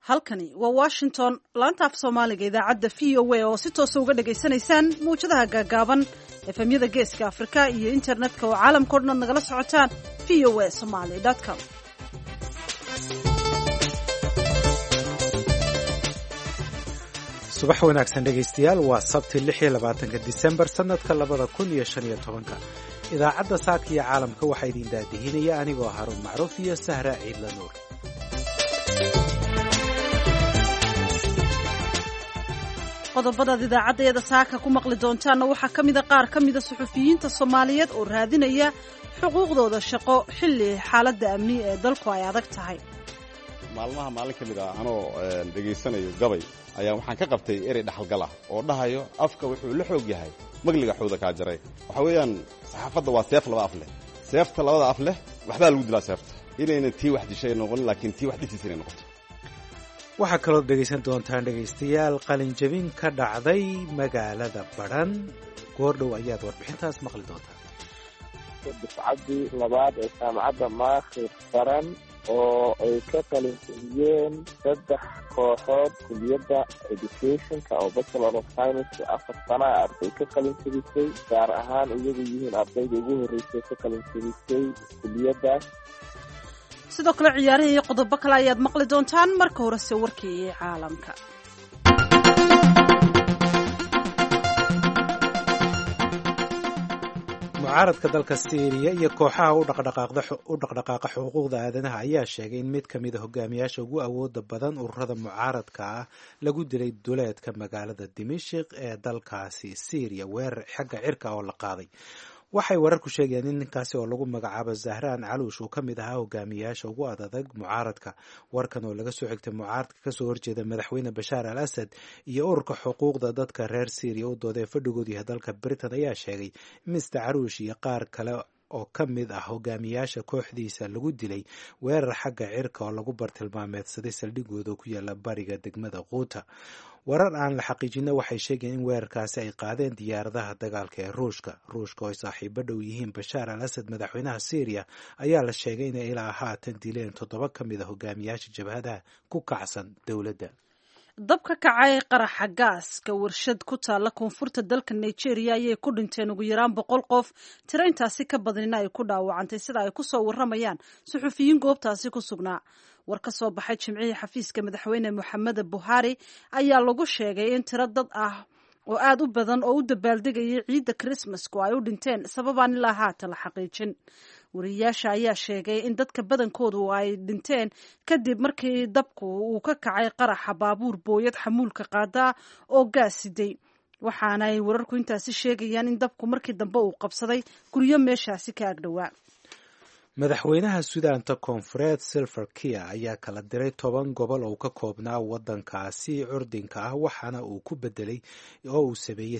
halkani waa Washington laanta af Soomaaliga idaacadda VOA oo si toos uga dhageysanaysaan muujadaha gaagaaban efemyada geeska Afrika iyo internetka oo caalamka oo dhan nagala socotaan voasomali.com. subax wanaagsan dhegaystayaal waa sabti 26 December sanadka 2015 idaacadda saaka iyo caalamka waxaa idin daadihinaya anigoo Haruun Macruuf iyo Sahra Ciidla Nuur. qodobada idaacadda saaka ku maqli doontaana waxaa kamid qaar kamida suxufiyiinta Soomaaliyeed oo raadinaya xuquuqdooda shaqo xilli xaaladda amni ee dalku ay adag tahay. maalin kamid ah anoo dhageysanayo gabay ayaa waxaan ka qabtay erey dhaxalgal ah oo dhahayo afka wuxuu la xoog yahay magliga xuuda ka jaray waxa weeyaan saxaafadda waa seef laba af leh seefta labada af leh waxba lagu dilaa seefta inayna tii wax dishay noqon laakiin tii wax dhisay noqoto. waxaa kaloo dhegaysan doontaan dhegaystayaal qalinjabin ka dhacday magaalada Badhan goordhow ayaad warbixintaas maqli doontaan. dufcadii labaad ee jaamacadda maakhir Baran oo ay ka qalinjabiyeen 3 kooxood kuliyadda educationka oo Bachelor of Science 4 sano arday ka qalinjabisay gaar ahaan iyagu yihiin ardayda ugu horreysay ka qalinjabisay kuliyaddaas. sidoo kale ciyaaraha iyo qodobo kale ayaad maqli doontaan marka horese warkii caalamka. mucaaradka dalka Syria iyo kooxaha u dhaqdhaqaaqa xuquuqda aadanaha ayaa sheegay in mid kamid ah hogaamiyaasha ugu awooda badan ururada mucaaradka ah lagu dilay duleedka magaalada Dimashq ee dalkaasi Syria weerar xagga cirka oo la qaaday. waxay wararku sheegayaan in ninkaasi oo lagu magacaabo Zahraan Caluush uu ka mid ahaa hogaamiyaasha ugu adag mucaaradka. warkan oo laga soo xigtay mucaaradka kasoo horjeeda madaxweyne Bashaar al-Assad iyo ururka xuquuqda dadka reer Syria u dooday fadhigoodu yahay dalka Britain ayaa sheegay Mr. Caluush iyo qaar kale oo ka mid ah hogaamiyaasha kooxdiisa lagu dilay weerar xagga cirka oo lagu bartilmaameedsaday saldhigooda ku yaala bariga degmada Quuta. warar aan la xaqiijin waxay sheegayeen in weerarkaasi ay qaadeen diyaaradaha dagaalka ee Ruushka oo ay saaxiibo dhow yihiin Bashaar al-Assad madaxweynaha Syria ayaa la sheegay in ilaa haatan dileen 7 ka mid ah hogaamiyaasha jabhadaha ku kacsan dowladda. dab ka kacay qaraxa gaaska warshad ku taala koonfurta dalka Nigeria ayay ku dhinteen ugu yaraan 100 qof tiraintaasi ka badanina ay ku dhaawacantay sida ay ku soo waramayaan suxufiyiin goobtaasi ku sugnaa. war ka soo baxay jimcihii xafiiska madaxweyne Muhammad Buhari ayaa lagu sheegay in tiro dad ah oo aad u badan oo u dabaaldegayay ciidda Christmasku ay u dhinteen sababaan ilaa haatan la xaqiijin. wariyaasha ayaa sheegay in dadka badankoodu ay dhinteen kadib markii dabku uu ka kacay qaraxa baabuur booyad xamuulka qaada oo gaas siday. waxaana ay wararku intaasi sheegayaan in dabku markii dambe uu qabsaday guryo meeshaasi ka agdhowaa. madaxweynaha Suudaanta Koonfureed Salva Kiir ayaa kala diray 10 gobol oo ka koobnaa wadankaasi curdinka ah waxaana uu ku bedelay oo uu sameeyay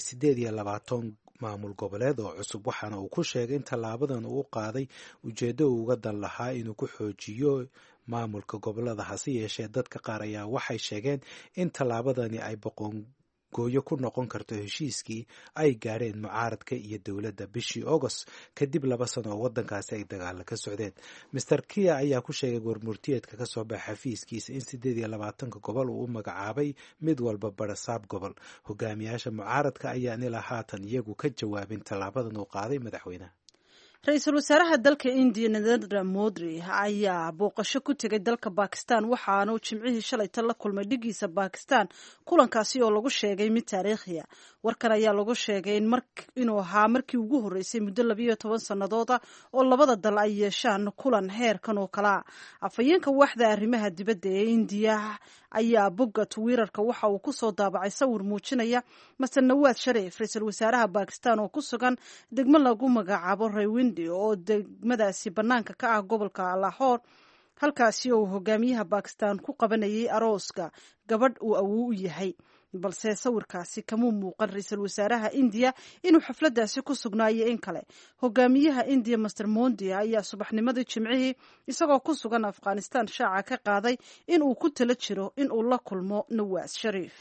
28 maamul goboleed oo cusub waxaana uu ku sheegay in tallaabadan uu qaaday ujeedo uu uga dan lahaa inuu ku xoojiyo maamulka gobolada hase yeeshee dadka qaar ayaa waxay sheegeen in tallaabadani ay gooyo ku noqon karto heshiiskii ay gaareen mucaaradka iyo dowladda bishii August kadib 2 sano oo wadankaasi ay dagaal ka socdeen. Mr. Kiir ayaa ku sheegay warmurtiyeedka ka soo baxay xafiiskiisa in 28 gobol uu u magacaabay mid walba barasaab gobol. hogaamiyaasha mucaaradka ayaa ilaa haatan iyagu ka jawaabin tallaabadan uu qaaday madaxweynaha. ra-iisul wasaaraha dalka India Narendra Modi ayaa booqasho ku tegay dalka Pakistan waxaana uu jimcihii shalay la kulmay dhigiisa Pakistan kulankaasi oo lagu sheegay mid taariikhi ah. warkan ayaa lagu sheegay inuu ahaa markii ugu horeysay muddo 12 sanadood oo labada dal ay yeeshaan kulan heerkan oo kala. afayeenka waaxda arrimaha dibadda ee India ayaa bogga Twitter-ka waxa uu ku soo daabacay sawir muujinaya Mr. Nawaz Sharif ra-iisul wasaaraha Pakistan oo ku sugan degmo lagu magacaabo Rawalpindi oo degmadaasi banaanka ka ah gobolka Lahore halkaasi oo hogaamiyaha Pakistan ku qabanayay arooska gabadh uu awow u yahay. balse sawirkaasi kama muuqan ra-iisul wasaaraha India inuu xafladaasi ku sugnaayo in kale. hogaamiyaha India Mr. Modi ayaa subaxnimadii jimcihii isagoo ku sugan Afghanistan shaaca ka qaaday in uu ku tala jiro in uu la kulmo Nawaz Sharif.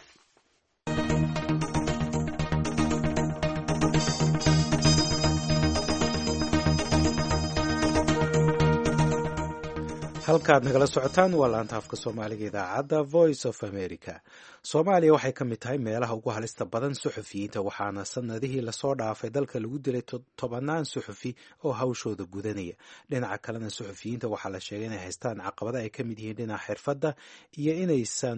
halkaad nagala socotaan waa laanta afka soomaaliga idaacadda voice of america. Soomaaliya waxay ka mid tahay meelaha ugu halista badan suxufiyiinta, waxaana sanadihii lasoo dhaafay dalka lagu dilay 10 suxufi oo hawshooda gudanaya. Dhinaca kalena suxufiyiinta waxaa la sheegay inay haystaan caqabada ay ka mid yihiin dhinaca xirfadda iyo inaysan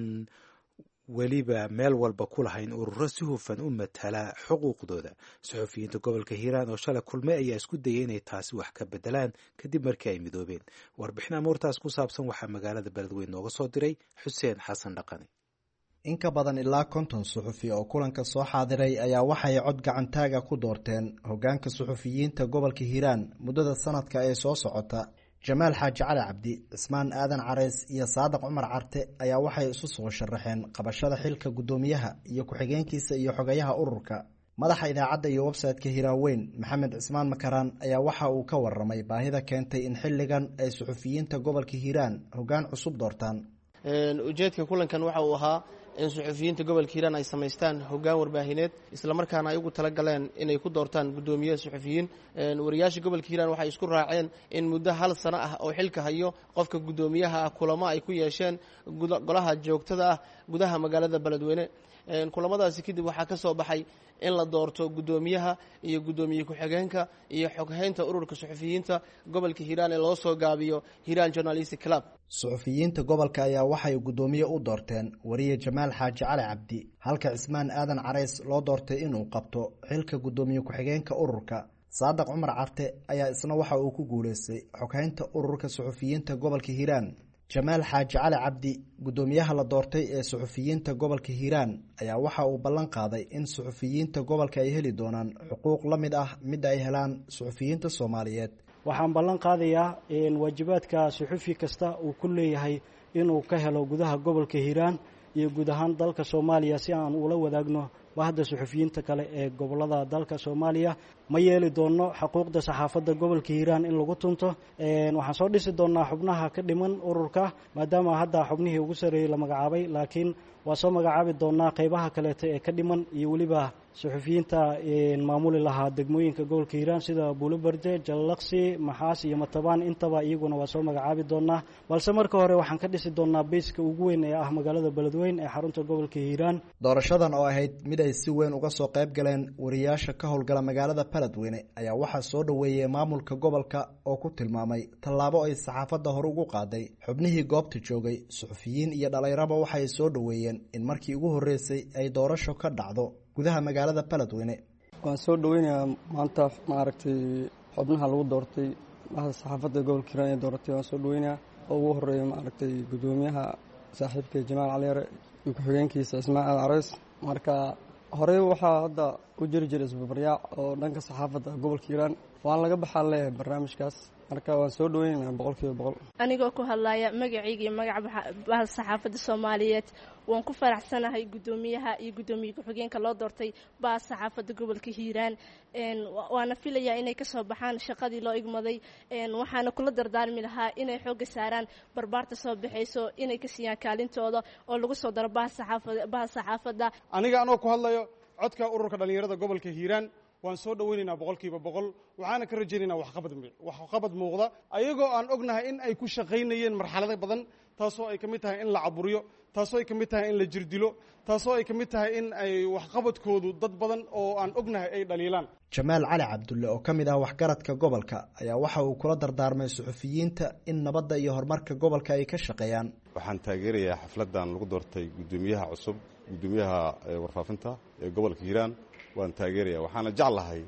weliba meel walba ku lahayn ururo si hufan u matala xuquuqdooda. Suxufiyiinta gobolka Hiiraan oo shalay kulmay ayaa isku dayay inay taasi wax ka bedelaan kadib markii ay midoobeen. Warbixin amuurtaas ku saabsan waxaa magaalada Beledweyne nooga soo diray Xuseen Xasan Dhaqane. In ka badan ilaa 50 suxufi oo kulanka soo xaadiray ayaa waxay cod gacantaaga ku doorteen hoggaanka suxufiyiinta gobolka Hiiraan muddada sanadka ee soo socota. Jamaal Xaaji Cali Cabdi, Ismaan Aadan Careys iyo Saadaq Cumar Carte ayaa waxay isu soo sharaxeen qabashada xilka gudoomiyaha iyo ku-xigeenkiisa iyo xogayaha ururka. Madaxa idaacadda iyo website-ka Hiiraan Weyn, Maxamed Cismaan Makaraan ayaa waxa uu ka warramay baahida keentay in xilligan ay suxufiyiinta gobolka Hiiraan hoggaan cusub doortaan. Ujeedka kulankan waxa uu ahaa in suxufiyiinta gobolka Hiiraan ay samaystaan hoggaan warbaahineed isla markaana ay ugu tala galeen inay ku doortaan gudoomiyaha suxufiyiin. Wariyaasha gobolka Hiiraan waxay isku raaceen in muddo hal sano ah oo xilka hayo qofka gudoomiyaha ah kulamo ay ku yeesheen golaha joogtada ah gudaha magaalada Beledweyne. Kulamadaasi kadib waxaa ka soo baxay in la doorto gudoomiyaha iyo gudoomiye ku-xigeenka iyo xoghaynta ururka suxufiyiinta gobolka Hiiraan ee loo soo gaabiyo Hiiraan Journalistic Club. Suxufiyiinta gobolka ayaa waxay gudoomiye u doorteen wariye Jamaal Xaaji Cali Cabdi, halka Ismaan Aadan Careys loo doortay inuu qabto xilka gudoomiye ku-xigeenka ururka. Saadaq Cumar Carte ayaa isna waxa uu ku guuleystay xoghaynta ururka suxufiyiinta gobolka Hiiraan. Jamaal Xaaji Cali Cabdi, gudoomiyaha la doortay ee suxufiyiinta gobolka Hiiraan, ayaa waxa uu ballan qaaday in suxufiyiinta gobolka ay heli doonaan xuquuq la mid ah mid ay helaan suxufiyiinta Soomaaliyeed. Waxaan ballan qaadayaa in waajibaadka suxufi kasta uu ku leeyahay inuu ka helo gudaha gobolka Hiiraan iyo guud ahaan dalka Soomaaliya si aan ula wadaagno bahda suxufiyiinta kale ee gobolada dalka Soomaaliya. Ma yeeli doono xuquuqda saxaafadda gobolka Hiiraan in lagu tunto. Waxaan soo dhisi doonaa xubnaha ka dhiman ururka maadaama hadda xubnihii ugu sareeyay la magacaabay, laakiin waa soo magacaabi doonaa qaybaha kaleeta ee ka dhiman iyo weliba suxufiyiinta maamuli lahaa degmooyinka gobolka Hiiraan sida Buulobarde, Jallaqsi, Maxaas iyo Matabaan. Intaba iyaguna waa soo magacaabi doonaa, balse marka hore waxaan ka dhisi doonaa beeska ugu weyn ee ah magaalada Beledweyne ee xarunta gobolka Hiiraan. Doorashadan oo ahayd mid ay si weyn uga soo qayb galeen wariyaasha ka howlgala magaalada Beledweyne ayaa waxaa soo dhaweeyay maamulka gobolka oo ku tilmaamay tallaabo ay saxaafadda hore ugu qaaday. Xubnihii goobta joogay, suxufiyiin iyo dhalinyaraba waxay soo dhaweeyeen in markii ugu horeysay ay doorasho ka dhacdo gudaha magaalada Beledweyne. Waan soo dhaweynayaa maanta maaragtay xubnaha lagu doortay bahda saxaafadda gobolka Hiiraan ee dooratay. Waan soo dhaweynayaa oo ugu horeeya maaragtay gudoomiyaha saaxiibka Jamaal Cali Yare iyo ku-xigeenkiisa Ismaan Aadan Careys. Marka hore waxaa hadda u jiri jiray isbarbaryac oo dhanka saxaafadda gobolka Hiiraan waan laga baxaa leeyahay barnaamijkaas. Marka waan soo dhaweynaynaa 100%. Anigoo ku hadlaya magacayga iyo magaca bahda saxaafadda Soomaaliyeed, waan ku faraxsanahay gudoomiyaha iyo gudoomiye ku-xigeenka loo doortay bahda saxaafadda gobolka Hiiraan. Waana filayaa inay ka soo baxaan shaqadii loo igmaday. Waxaana kula dardaarmi lahaa inay xoogga saaraan barbaarta soo baxayso, inay ka siiyaan kaalintooda oo lagu soo daro bahda saxaafadda. Aniga anoo ku hadlayo codka ururka dhalinyarada gobolka Hiiraan waan soo dhaweynaynaa 100%. waxaana ka rajaynaynaa waxqabad muuqda ayagoo aan ognahay in ay ku shaqaynayeen marxalado badan, taasoo ay ka mid tahay in la caburiyo, taasoo ay ka mid tahay in la jirdilo, taasoo ay ka mid tahay in ay waxqabadkoodu dad badan oo aan ognahay ay dhaliilaan. Jamaal Cali Cabdulle oo ka mid ah waxgaradka gobolka ayaa waxa uu kula dardaarmay suxufiyiinta in nabadda iyo horumarka gobolka ay ka shaqeeyaan. Waxaan taageerayaa xafladan lagu doortay gudoomiyaha cusub, gudoomiyaha warfaafinta ee gobolka Hiiraan. waan taageerayaa, waxaana jeclahay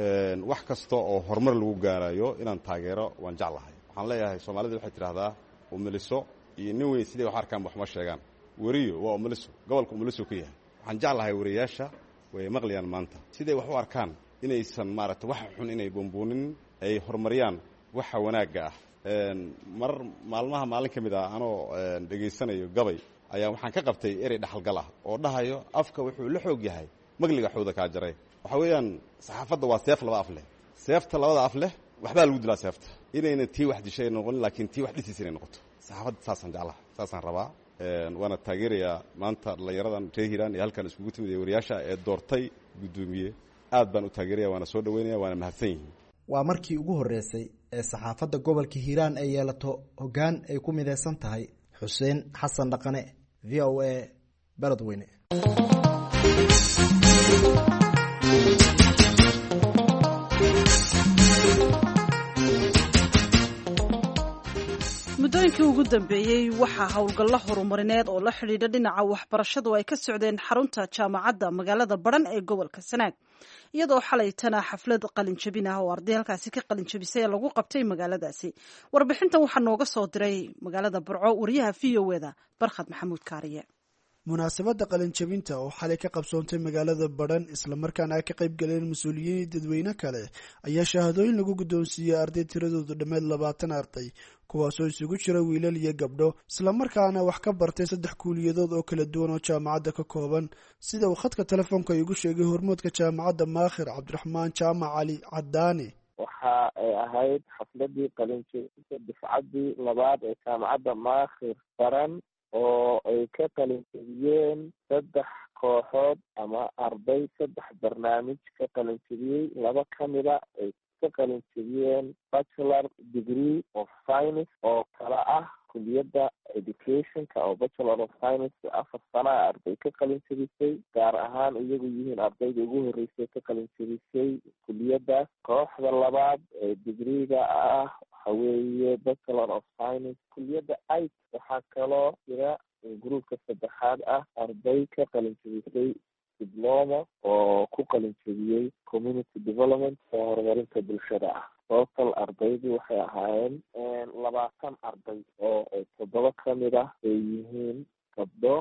wax kasta oo horumar lagu gaarayo inaan taageero waan jeclahay. waxaan leeyahay Soomaalidu waxay tiraahdaa umaliso iyo nin weyn sidii wax arkaan wax ma sheegaan. wariyo waa umaliso, gobolka umaliso ka yahay. waxaan jeclahay wariyaasha way maqlayaan maanta sidii wax u arkaan inaysan maaragtay wax xun inay bombuunin, ay horumariyaan waxa wanaaga ah. maalmaha maalin kamid ah anoo dhageysanayo gabay ayaa waxaan ka qabtay erey dhaxalgal ah oo dhahayo afka wuxuu la xoog yahay magliga xuuda ka jaray. waxa weeyaan saxaafadda waa seef laba af leh. seefta labada af leh waxbaa lagu dilaa seefta, inayna tii wax dishay noqon laakiin tii wax dhisiis inay noqoto. saxaafadda saasaan jeclaha, saasaan rabaa. waana taageerayaa maanta dhalinyaradan reer Hiiraan ee halkan iskugu timid wariyaasha ee doortay gudoomiye. aad baan u taageeraya, waana soo dhaweynaya, waana mahadsan yihiin. waa markii ugu horreysay ee saxaafadda gobolka hiiraan ay yeelato hoggaan ay ku midaysan tahay. xuseen xasan dhaqane, v o a, beledweyne. muddooyinkii ugu dambeeyey waxaa howlgallo horumarineed oo la xidhiidha dhinaca waxbarashadu ay ka socdeen xarunta jaamacadda magaalada Badhan ee gobolka Sanaag, iyadoo xalaytana xaflad qalinjabin ah oo arday halkaasi ka qalinjabisay lagu qabtay magaaladaasi. Warbixintan waxaa nooga soo diray magaalada Burco wariyaha VOA-da Barkhad Maxamuud Kaariye. munaasabadda qalinjabinta oo xalay ka qabsoontay magaalada Badhan islamarkaana ay ka qayb galeen mas-uuliyiin dadweyne kale ayaa shahaadooyin lagu guddoonsiiyey arday tiradoodu dhammeed 20 arday, kuwaasoo isugu jira wiilal iyo gabdho, islamarkaana wax ka bartay 3 kuuliyadood oo kala duwan oo jaamacadda ka kooban. sida uu khadka telefoonka igu sheegay hormoodka jaamacadda Maakhir Cabdiraxmaan Jaamac Cali Cadaani. waxa ay ahayd xafladii qalinjabinta dufcaddii 2 ee jaamacadda Maakhir Badhan oo ay ka qalinjabiyeen 3 kooxood ama arday 3 barnaamij ka qalinjabiyey. 2 ka mida ay ka qalinjabiyeen bachelor degree of science oo kala ah kuliyadda educationka oo bachelor of science 4 sano arday ka qalinjabisay, gaar ahaan iyagu yihiin ardayda ugu horreysay ka qalinjabisay kuliyaddaas. kooxda 2 ee degreega ah haweeye bachelor of science kuliyadda IT. waxaa kaloo jira gruupka 3aad ah arday ka qalinjabisay diploma oo ku qalinjabiyey community development oo horumarinta bulshada ah. total ardaydu waxay ahaayeen 20 arday oo 7 ka mid ah ay yihiin gabdho,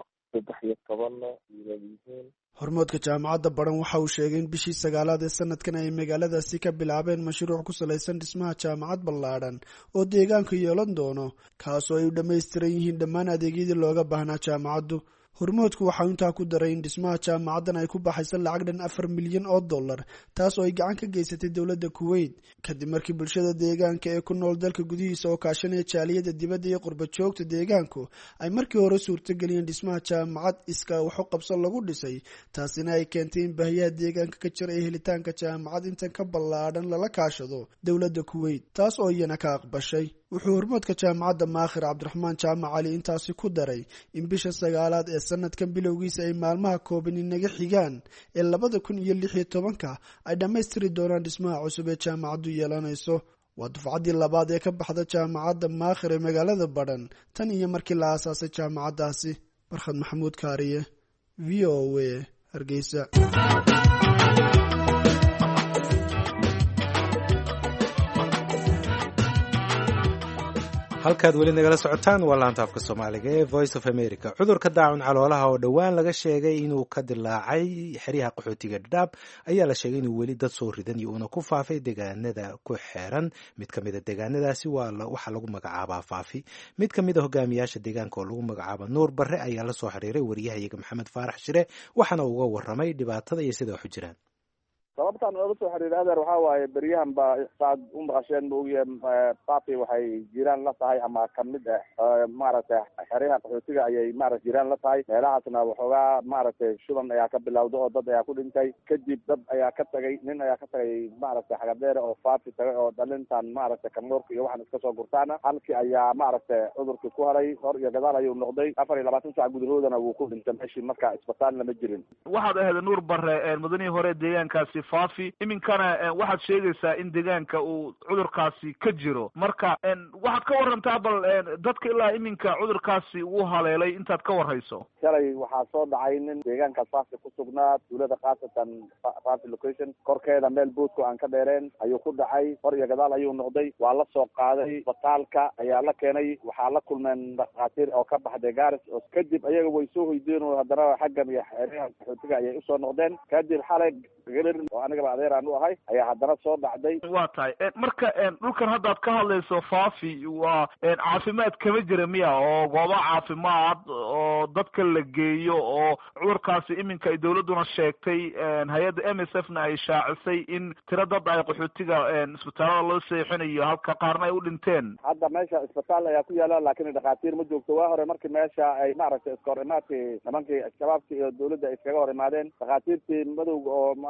13 wiilal yihiin. hormoodka jaamacadda Badhan waxa uu sheegay in bishii 9aad ee sanadkan ay magaaladaasi ka bilaabeen mashruuc ku salaysan dhismaha jaamacad ballaadhan oo deegaanka yeelan doono, kaasoo ay u dhammaystiran yihiin dhammaan adeegyadii looga baahnaa jaamacaddu. hormoodku waxa uu intaa ku daray in dhismaha jaamacaddan ay ku baxaysa lacag dhan $4 milyan, taas oo ay gacan ka geysatay dowladda Kuwait kadib markii bulshada deegaanka ee ku nool dalka gudihiisa oo kaashanaya jaaliyada dibadda iyo qurba joogta deegaanku ay markii hore suurtageliyeen dhismaha jaamacad iskaa wax u qabsan lagu dhisay. taasina ay keentay in baahiyaha deegaanka ka jira ee helitaanka jaamacad intan ka ballaadhan lala kaashado dowladda Kuwait, taas oo iyana ka aqbashay. wuxuu hormoodka jaamacadda Maakhir Cabdiraxmaan Jaamac Cali intaasi ku daray in bisha 9aad ee sanadkan bilowgiisa ay maalmaha kooban inaga xigaan ee 2016 ay dhammaystiri doonaan dhismaha cusub ee jaamacaddu yeelanayso. waa dufcaddii 2 ee ka baxda jaamacadda Maakhir ee magaalada Badhan tan iyo markii la aasaasay jaamacaddaasi. Barkhad Maxamuud Kaariye, VOA, Hargeysa. halkaad weli nagala socotaan waa laanta afka soomaaliga ee Voice of America. cudurka daacun caloolaha oo dhowaan laga sheegay inuu ka dilaacay xeryaha qaxootiga Dadaab ayaa la sheegay inuu weli dad soo ridan iyo uuna ku faafay deegaanada ku xeeran. mid ka mid a deegaanadaasi waxaa lagu magacaabaa Faafi. mid ka mid a hogaamiyaasha deegaanka oo lagu magacaabo Nuur Barre ayaa la soo xiriiray wariyahayaga Maxamed Faarax Shire, waxaana uga warramay dhibaatada iyo sida wax u jiraan. sababtaan ooga soo xiriiray adeer waxaa waaye beryahan baa saad u maqasheen maogiye Faafi waxay jiraan la tahay ama kamid ah maaragtay xeryaha qaxootiga ayay maaragtay jiraan la tahay. meelahaasna waxoogaa maaragtay shuban ayaa ka bilowda oo dad ayaa ku dhintay, kadib dad ayaa ka tagay, nin ayaa ka tagay maaragtay xagadheere oo Faafi tagay oo dhalintan maaragtay kamoorka iyo waxaan iska soo gurtaana halkii ayaa maaragtay cudurkii ku haray, hor iyo gadaal ayuu noqday. 24 saac gudahoodana wuu ku dhintay meeshii, marka isbitaalna ma jirin. waxaad ahayd Nuur Barre mudanihii hore deegaankaasi Faafi, iminkana waxaad sheegaysaa in deegaanka uu cudurkaasi ka jiro, marka waxaad ka warantaa bal dadka ilaa iminka cudurkaasi uu haleelay intaad ka warhayso. shalay waxaa soo dhacay nin deegaanka Faafi ku sugnaa, tuulada khaasatan Faafi location korkeeda meel boodku aan ka dheereen ayuu ku dhacay, hor iyo gadaal ayuu noqday. waa la soo qaaday isbitaalka ayaa la keenay, waxaa la kulmeen dhakhaatiir oo ka baxday Gaaris, oo kadib ayaga way soo hoydeen oo haddana xaggan iyo xeryaha qaxootiga ayay usoo noqdeen. kadib xalay oo anigaba adeeraan u ahay ayaa haddana soo dhacday. waa tahay marka dhulkan haddaad ka hadlayso Faafi waa caafimaad kama jira miya, oo goobo caafimaad oo dadka la geeyo, oo cudurkaasi iminka ay dawladduna sheegtay, hay-adda MSF-na ay shaacisay in tiro dad ay qaxootiga isbitaalada loo seexinayo, halka qaarna ay u dhinteen. hadda meesha isbitaal ayaa ku yaala, laakiin dhakhaatiir ma joogto. waa hore markii meesha ay maaragtay iska hor imaadkii nimankii shabaabkii iyo dawladda iskaga hor imaadeen, dhakhaatiirtii madowga oo maaragtay Kenya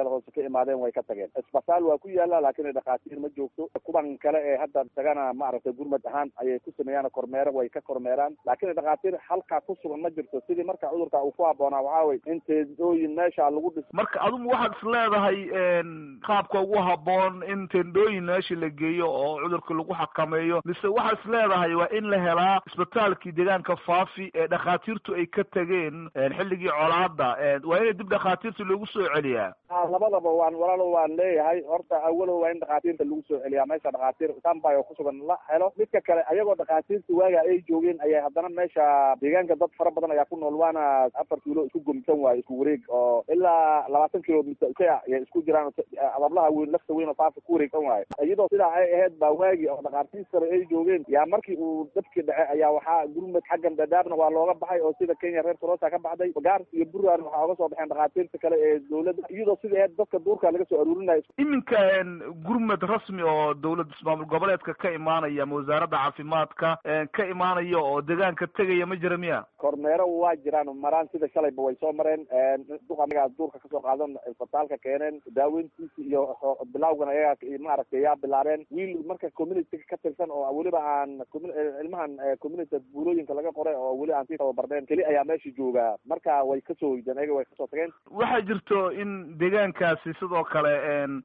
shabeellada hoose ka imaadeen way ka tageen. isbitaal waa ku yaala laakiin dhakhaatiir ma joogto. kuwan kale ee hadda tagana maaragtay gurmad ahaan ayay ku sameeyaan kormeero way ka kormeeraan laakiin dhakhaatiir halkaa ku sugan ma jirto sidii marka cudurka uu ku habboonaa waxaa way in teendooyin meesha lagu dhiso. marka adigu waxaad is leedahay qaabka ugu habboon in teendooyin meesha la geeyo oo cudurka lagu xakameeyo mise waxaad is leedahay waa in la helaa isbitaalkii deegaanka Faafi ee dhakhaatiirtu ay ka tageen xilligii colaadda waa in dib dhakhaatiirta loogu soo celiyaa. labadaba waan leeyahay horta awalo waa in dhakhaatiirta lagu soo celiyaa meesha dhakhaatiir standby oo ku sugan la helo. midka kale ayagoo dhakhaatiirta waaga ay joogeen ayaa haddana meesha deegaanka dad fara badan ayaa ku nool waana 4 kiilo isku gomsan waaye isku wareeg oo ilaa 20 kilomitir ay isku jiraan adablaha weyn lafta weyn oo Faafi ku wareegsan waaye. iyadoo sidaa ay ahayd baa waagi oo dhakhaatiirta ay joogeen yaa markii uu dadkii dhace ayaa waxaa gurmad xaggan dadaabna waa looga baxay oo sida Kenya reer Cross ka baxday gaar iyo Buruan waxa uga soo baxeen dhakhaatiirta kale ee dawladda iyadoo sida ahayd dadka duurka laga soo aruurinayo. iminka gurmad rasmi oo dawladda ismaamul goboleedka ka imaanaya wasaaradda caafimaadka ka imaanaya oo deegaanka tagaya ma jira miya? kormeero waa jiraan maraan sida shalayba way soo mareen duqaniga duurka ka soo qaadan isbitaalka keeneen daaweyntiisa iyo bilawgan ayaga maaragtay yaa bilaareen wiil marka community ka tirsan oo waliba aan ilmahan community buulooyinka laga qoray oo wali aan sii bardeen kali ayaa meesha jooga marka way ka soo hoydeen ayaga way ka soo tageen. waxaa jirto in deegaankaasi sidoo kale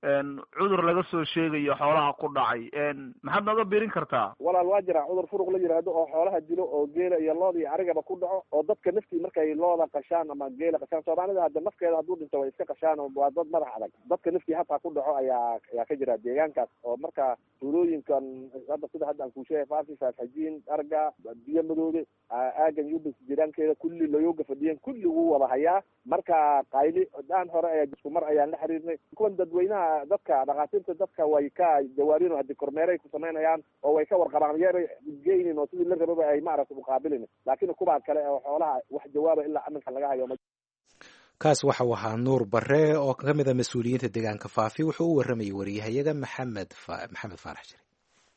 cudur laga soo sheegayo xoolaha ku dhacay maxaad nooga biirin kartaa? walaal waa jira cudur furuq la yiraahdo oo xoolaha dilo oo geela iyo looda iyo arigaba ku dhaco oo dadka naftii markay looda qashaan ama geela qashaan Soomaalida hadda nafkeeda hadduu dhinto way iska qashaan oo waa dad madax adag dadka naftii hataa ku dhaco ayaa ka jira deegaankaas oo marka tuulooyinkan hadda aan ku sheegay Faafi Faafajin Arga biyo madoobe aagan Yubis jiraankeeda kulli looga fadhiyeen kulli wuu wada hayaa marka qayli daan hore ayaa isku mar ayaan la xiriirnay kuwan dadweynaha dadka dhakhaatiirta dadka way ka jawaarino hadii kormeeray ku sameynayaan oo way ka warqabaan yar geeynin oo sidii la rabay ay maaragtay u qaabilin laakiin kuwa kale oo xoolaha wax jawaaba ilaa amanka laga hayo. kaas waxa uu ahaa Nuur Barre oo ka mid ah mas'uuliyiinta deegaanka Faafi wuxuu u warramayay wariyahayaga Maxamed Faarax Jire.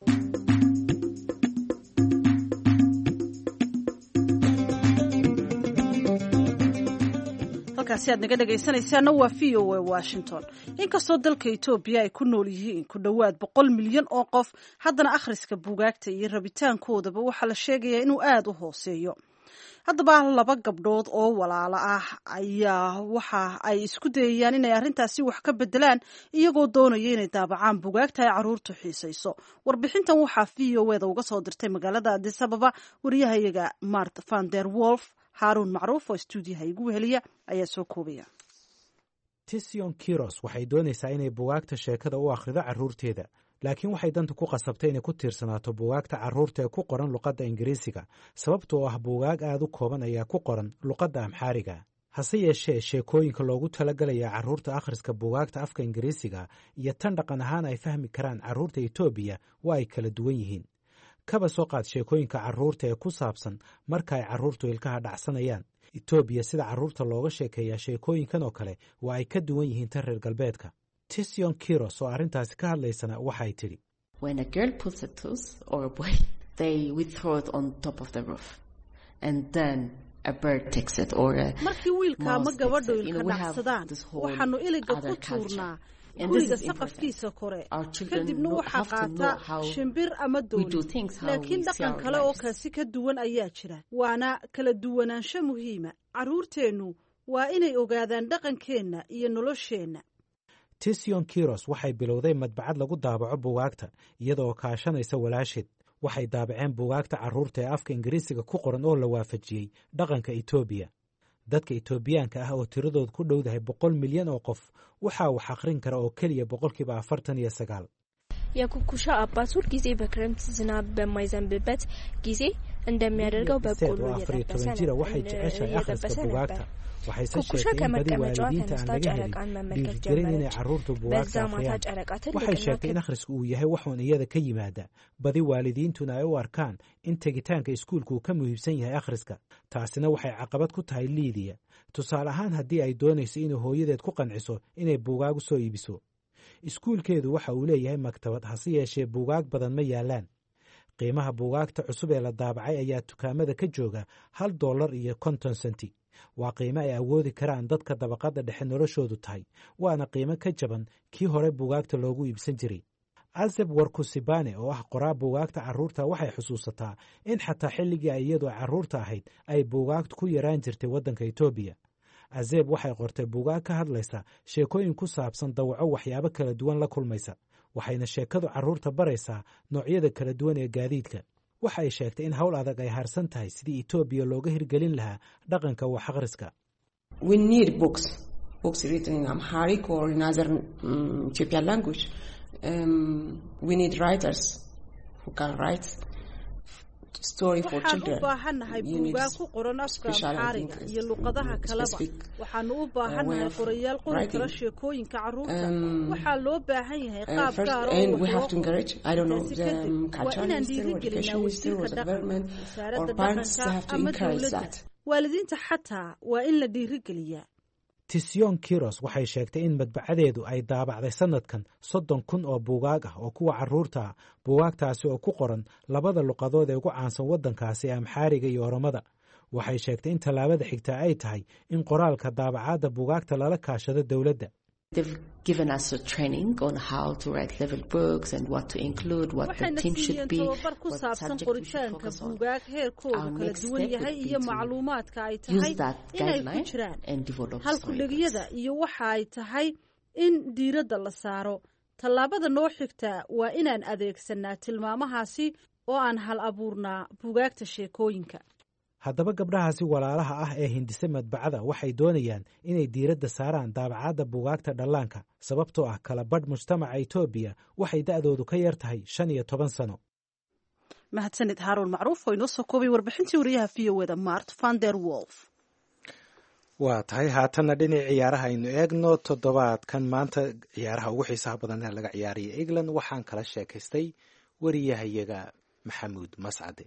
halkaasi aad naga dhegaysanaysaana waa VOA Washington. inkastoo dalka Itoobiya ay ku nool yihiin ku dhowaad 100 milyan oo qof haddana akhriska buugaagta iyo rabitaankoodaba waxaa la sheegayaa inuu aad u hooseeyo. haddaba 2 gabdhood oo walaalo ah ayaa waxa ay isku dayayaan inay arrintaasi wax ka bedelaan iyagoo doonaya inay daabacaan buugaagta ay carruurtu xiisayso. warbixintan waxaa VOA-da uga soo dirtay magaalada Addis Ababa wariyahayaga Mart van der Wolf. Harun Macruuf oo stuudiyaha igu weheliya ayaa soo koobaya. Tission Kiros waxay doonaysaa inay buugaagta sheekada u akhrido carruurteeda laakiin waxay danta ku qasabtay inay ku tiirsanaato buugaagta carruurta ee ku qoran luqadda Ingiriisiga sababtoo ah buugaag aad u kooban ayaa ku qoran luqadda Amxaariga. hase yeeshee sheekooyinka loogu talagalaya carruurta akhriska buugaagta afka Ingiriisiga iyo tan dhaqan ahaan ay fahmi karaan carruurta Itoobiya waa ay kala duwan yihiin. kaba soo qaad sheekooyinka carruurta ee ku saabsan marka ay carruurtu ilkaha dhacsanayaan. Itoobiya sida carruurta looga sheekeeyaa sheekooyinkan oo kale waa ay ka duwan yihiin tan reer galbeedka. Tission Kiros oo arrintaasi ka hadlaysana waxay tidhi When a girl puts a tooth or a boy, they will throw it on top of the roof. And then a bird takes it or a markii wiilka ama gabadhu ilka dhacsadaan waxaanu iliga ku tuurnaa guriga saqafkiisa kore kadibna waxaa qaata shimbir ama dooni laakiin dhaqan kale oo kaasi ka duwan ayaa jira waana kala duwanaansho muhiima carruurteennu waa inay ogaadaan dhaqankeenna iyo nolosheenna. Tission Kiros waxay bilowday madbacad lagu daabaco buugaagta iyadoo kaashanaysa walaasheed. waxay daabaceen buugaagta carruurta ee afka Ingiriisiga ku qoran oo la waafajiyey dhaqanka Itoobiya. dadka Itoobiyaanka ah oo tiradooda ku dhowdahay 100 milyan oo qof waxa uu akhrin kara oo kaliya 49%. የኩኩሻ አባት ሁል ጊዜ በክረምት ዝናብ በማይዘንብበት ጊዜ እንደሚያደርገው በቆሎ እየጠበሰ ነበር። ኩኩሻ ከመቀመጫዋ ተነስታ ጨረቃን መመልከት ጀመረች። በዛ ማታ ጨረቃ waxay sheegtay in akhrisku uu yahay waxuun iyada ka yimaada badi waalidiintuna ay u arkaan in tegitaanka iskuulku ka muhiimsan yahay akhriska. taasina waxay caqabad ku tahay Liidiya. tusaale ahaan haddii ay doonayso inay hooyadeed ku qanciso inay buugaag u soo iibiso. iskuulkeedu waxa uu leeyahay maktabad hase yeeshee buugaag badan ma yaalaan. qiimaha buugaagta cusub ee la daabacay ayaa dukaamada ka jooga $1.50. waa qiimo ay awoodi karaan dadka dabaqadda dhexe noloshoodu tahay waana qiimo ka jaban kii hore buugaagta loogu iibsan jiray. Azeb Warkusibane oo ah qoraa buugaagta carruurta waxay xusuusataa in xataa xilligii ay iyadu carruurta ahayd ay buugaagtu ku yaraan jirtay waddanka Itoobiya. Azeb waxay qortay buugaag ka hadlaysa sheekooyin ku saabsan dawaco waxyaabo kala duwan la kulmaysa, waxayna sheekadu carruurta baraysaa noocyada kala duwan ee gaadiidka. waxa ay sheegtay in hawl adag ay harsan tahay sidii Itoobiya looga hirgelin lahaa dhaqanka wax akhriska. We need books written in Amharic or in other Ethiopian language. We need writers who can write story for children. waxaan u baahannahay buugaag ku qoran afka Amhariga iyo luqadaha kaleba. waxaan u baahannahay qorayaal qori kara sheekooyinka carruurta. waxaa loo baahan yahay qaab gaar ah oo we have to encourage, I don't know, the cultural minister or education minister or the government or parents have to encourage that. waalidiinta xataa waa in la dhiirigeliyaa. Tisyon Kiros waxay sheegtay in madbacadeedu ay daabacday sanadkan 30,000 oo buugaag ah oo kuwa carruurta ah, buugaagtaasi oo ku qoran labada luqadood ee ugu caansan waddankaasi ee Amxaariga iyo Oromada. waxay sheegtay in tallaabada xigta ay tahay in qoraalka daabacaadda buugaagta lala kaashado dowladda. They've given us a training on how to write level books and what to include, what the theme should be, what subject we should focus on. Our next step would be to use that guideline and develop halku-dhegyada iyo waxa ay tahay in diiradda la saaro. tallaabada noo xigta waa inaan adeegsanaa tilmaamahaasi oo aan hal abuurnaa buugaagta sheekooyinka. haddaba gabdhahaasi walaalaha ah ee hindise madbacada waxay doonayaan inay diiradda saaraan daabacadda buugaagta dhallaanka sababtoo ah kala badh mujtamaca Itoobiya waxay da'doodu ka yar tahay 15 sano. mahadsanid Haaruun Macruuf oo inoo soo koobay warbixintii wariyaha VOA-da Mart van der Wolf. waa tahay haatanna dhinaca ciyaaraha aynu eegno. toddobaadkan maanta ciyaaraha ugu xiisaha badan ee laga ciyaaraya England waxaan kala sheekaystay wariyahayaga Maxamuud Mascade.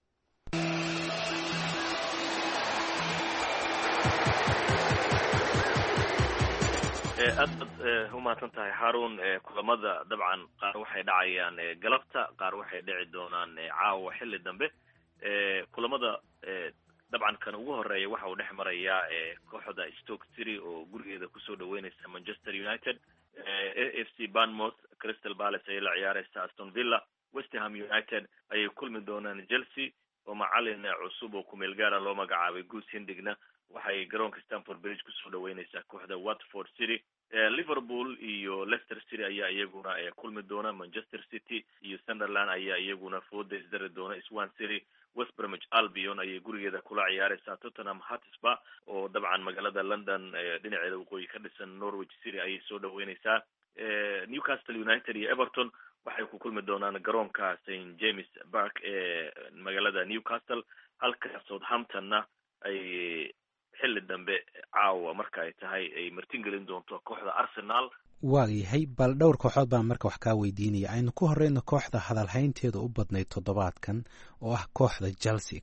aad umahadsan tahay Haarun. kulamada dabcan qaar waxay dhacayaan galabta, qaar waxay dhici doonaan caawa xilli dambe. kulamada dabcan kan ugu horeeya waxa uu dhex marayaa kooxda Stoke City oo gurigeeda kusoo dhaweynaysa Manchester United. AFC Bournemouth, Crystal Palace ay la ciyaaraysa Aston Villa, West Ham United ayay kulmi doonaan Chelsea oo macalin cusub oo ku meel gaar ah loo magacaabay Gus Hindigna waxay garoonka Stamford Bridge kusoo dhaweynaysaa kooxda Watford City. Liverpool iyo Leicester City ayaa iyaguna kulmi doona. Manchester City iyo Sunderland ayaa iyaguna fooda isdari doona. Swansea City, West Bromwich Albion ayay gurigeeda kula ciyaaraysaa. Tottenham Hotspur oo dabcan magaalada London dhinaceeda waqooyi ka dhisan Norwich City ayay soo dhaweynaysaa. Newcastle United iyo Everton waxay ku kulmi doonaan garoonka St James Park ee magaalada Newcastle, halka Southamptonna ay xilli dambe caawa marka ay tahay ay martingelin doonto kooxda Arsenal. waayahay bal dhowr kooxood baan marka wax kaa weydiinaya. aynu ku horeyno kooxda hadalhaynteeda u badnayd toddobaadkan oo ah kooxda Chelsea.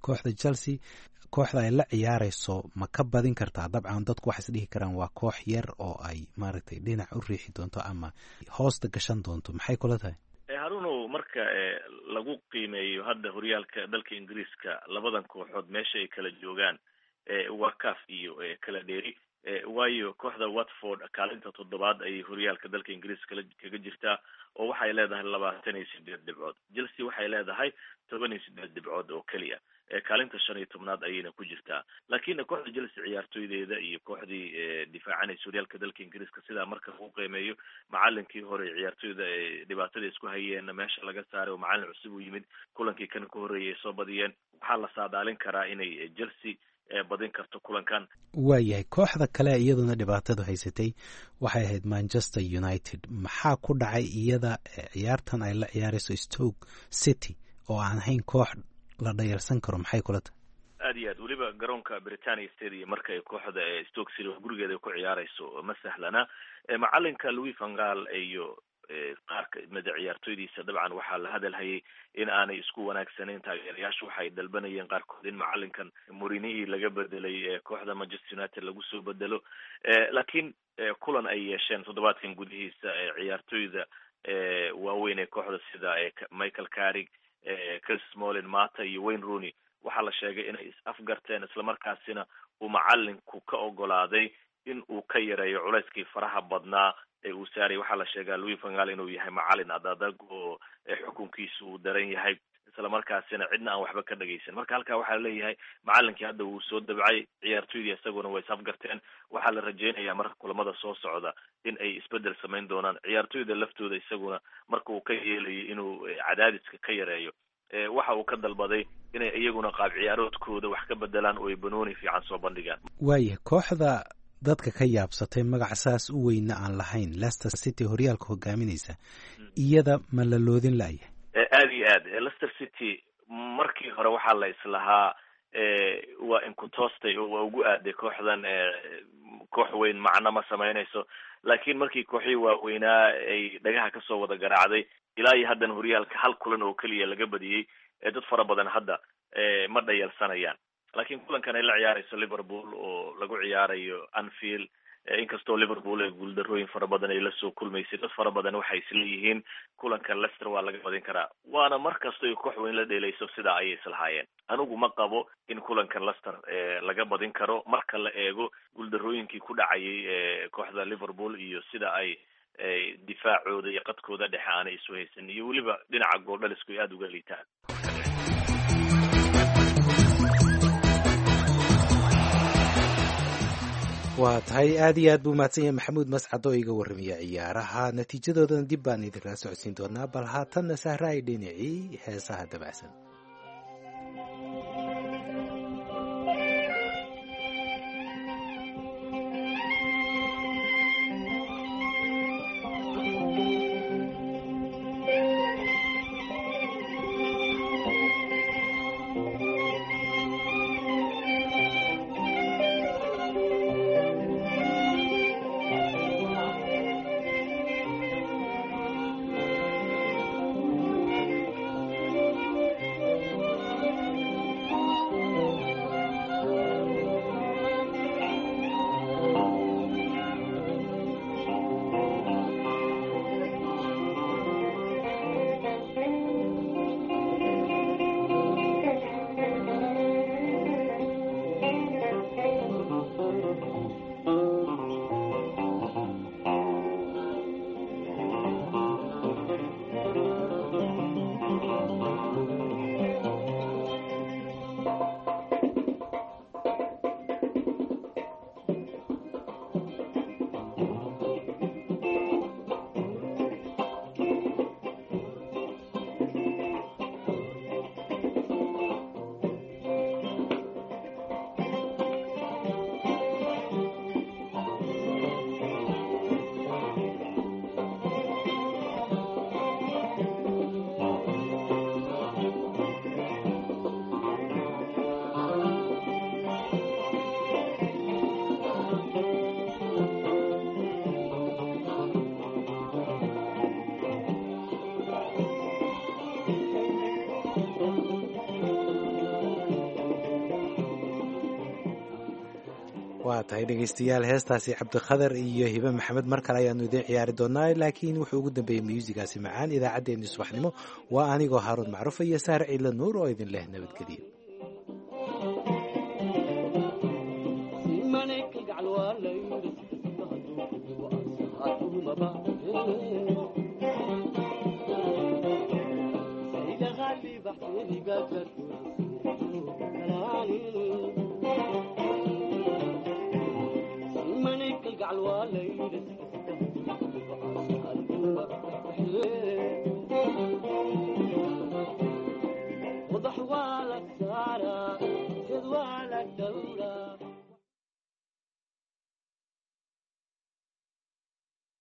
kooxda ay la ciyaarayso ma ka badin kartaa? dabcan dadku waxay isdhihi karaan waa koox yar oo ay maaragtay dhinac u riixi doonto ama hoosta gashan doonto. maxay kula tahay? Haruno, marka lagu qiimeeyo hadda horyaalka dalka Ingiriiska labadan kooxood meesha ay kala joogaan waa kaaf iyo kala dheeri. waayo kooxda Watford kaalinta 7aad ay horyaalka dalka Ingiriiska kaga jirtaa oo waxay leedahay 28 dhibcood. Chelsea waxay leedahay 18 dhibcood oo kaliya. kaalinta 15aad ayayna ku jirtaa. laakiin kooxda Chelsea ciyaartooydeeda iyo kooxdii difaacanaysa horyaalka dalka Ingiriiska sida marka uu qiimeeyo macallinkii hore ciyaartooyda dhibaatada isku hayeen meesha laga saaray oo macallin cusub u yimid kulankii kan ka horeeyay soo badiyeen. waxaa la saadaalin karaa inay Chelsea badin karto kulankan. waayahay kooxda kale iyaduna dhibaatadu haysatay waxay ahayd Manchester United. maxaa ku dhacay iyada ciyaartan ay la ciyaarayso Stoke City oo aan ahayn koox la dhayalsan karo? maxay kula tahay? aad iyo aad weliba garoonka Britannia Stadium marka ay kooxda Stoke City gurigeeda ku ciyaarayso ma sahlana. macalinka Louis van Gaal iyo qaar ka mid ah ciyaartooydiisa dabcan waxaa la hadalhayay in aanay isku wanaagsaneyn. taageerayaashu waxay dalbanayeen qaarkood in macalinkan Mourinho laga bedelay kooxda Manchester United lagu soo bedelo. laakiin kulan ay yeesheen toddobaadkan gudihiisa ciyaartooyda waaweyn ee kooxda sida Michael Carrick, Chris Smalling, Mata iyo Wayne Rooney waxaa la sheegay inay is-afgarteen islamarkaasina uu macalinku ka ogolaaday in uu ka yareeyo culayskii faraha badnaa ee uu saaray. waxaa la sheegaa Louis van Gaal inuu yahay macalin adadag oo xukunkiisu uu daran yahay islamarkaasina cidna aan waxba ka dhagaysan. marka halkaa waxaa leeyahay macalinkii hadda wuu soo dabcay, ciyaartoydii isaguna way is-afgarteen. waxaa la rajaynayaa marka kulamada soo socda in ay isbedel samayn doonaan. ciyaartoyda laftooda isaguna marka uu ka yeelayo inuu cadaadiska ka yareeyo, waxa uu ka dalbaday inay iyaguna qaab ciyaaroodkooda wax ka bedelaan oo ay banooni fiican soo bandhigaan. waaya kooxda dadka ka yaabsatay magac saas u weyna aan lahayn Leicester City horyaalka hogaaminaysa, iyada ma la loodin la'yahay? aad iyo aad. Leicester City markii hore waxaa la islahaa waa inkutoostay oo waa ugu aaday kooxdan, koox weyn macno ma samaynayso. laakiin markii kooxii waaweynaa ay dhagaha kasoo wada garaacday, ilaa iyo haddana horyaalka hal kulan oo keliya laga badiyey, dad fara badan hadda ma dhayalsanayaan. laakiin kulankan ay la ciyaarayso Liverpool oo lagu ciyaarayo Anfield, inkastoo Liverpool ay guuldarooyin fara badan ay la soo kulmaysay, dad fara badan waxay isleeyihiin kulankan Leicester waa laga badin karaa. waana markasta ay koox weyn la dheelayso sidaa ayay islahaayeen. anigu ma qabo in kulankan Leicester laga badin karo marka la eego guuldarooyinkii ku dhacayay kooxda Liverpool iyo sida ay difaacooda iyo qadkooda dhexe aanay isu haysan, iyo weliba dhinaca gool dhalisku ay aada uga liitaan. waa tahay aad iyo aad buu mahadsan yahay maxamuud mascad oo iga warramaya ciyaaraha. natiijadoodana dib baan idinkaga socodsiin doonaa, bal haatanna sahraay dhinacii heesaha dabacsan. waa tahay dhegaystayaal, heestaasi cabdiqadar iyo hibe maxamed mar kale ayaanu idiin ciyaari doonaa, laakiin wuxuu ugu dambeeyey miyuusigaasi macaan idaacaddeenii subaxnimo. waa anigoo haaruun macruuf iyo saar ciidla nuur oo idin leh nabadgeliyo.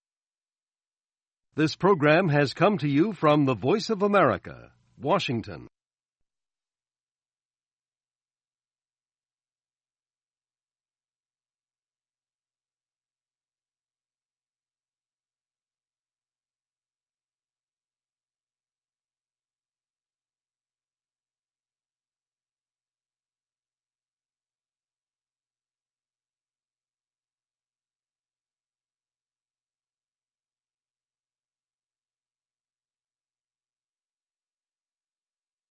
This program has come to you from the Voice of America, Washington.